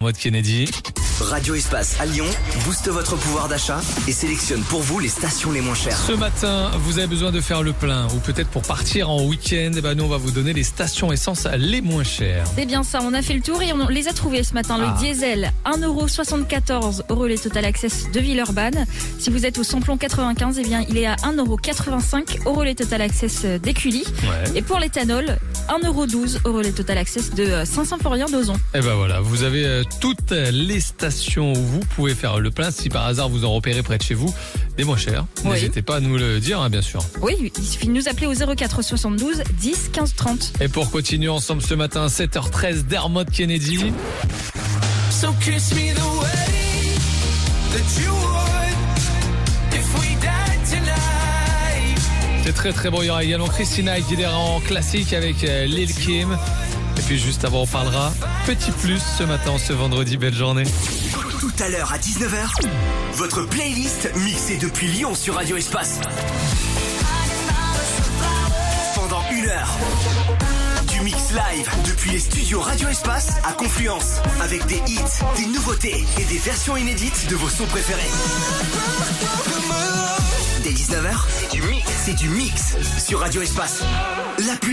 Mode Kennedy. Radio Espace à Lyon booste votre pouvoir d'achat et sélectionne pour vous les stations les moins chères. Ce matin, vous avez besoin de faire le plein ou peut-être pour partir en week-end. Nous, on va vous donner les stations essence les moins chères. C'est bien ça, on a fait le tour et on les a trouvés ce matin. Le diesel, 1,74 € les Total Access de Villeurbanne. Si vous êtes au samplon 95, il est à 1,85 € les Total Access d'Écully. Ouais. Et pour l'éthanol, 1,12 € les Total Access de Saint-Symphorien d'Ozon. Et voilà, vous avez toutes les stations où vous pouvez faire le plein. Si par hasard vous en repérez près de chez vous des moins chers, n'hésitez pas à nous le dire, bien sûr. Oui, il suffit de nous appeler au 04 72 10 15 30. Et pour continuer ensemble ce matin, 7h13, Dermot Kennedy. So kiss me the way that you would if we died tonight. C'est très très bon. Il y aura également Christina Aguilera en classique avec Lil Kim. Et puis juste avant, on parlera petit plus ce matin, ce vendredi. Belle journée. Tout à l'heure à 19h, votre playlist mixée depuis Lyon sur Radio Espace. Pendant 1 heure, du mix live depuis les studios Radio Espace à Confluence, avec des hits, des nouveautés et des versions inédites de vos sons préférés. Dès 19h, c'est du mix sur Radio Espace. La plus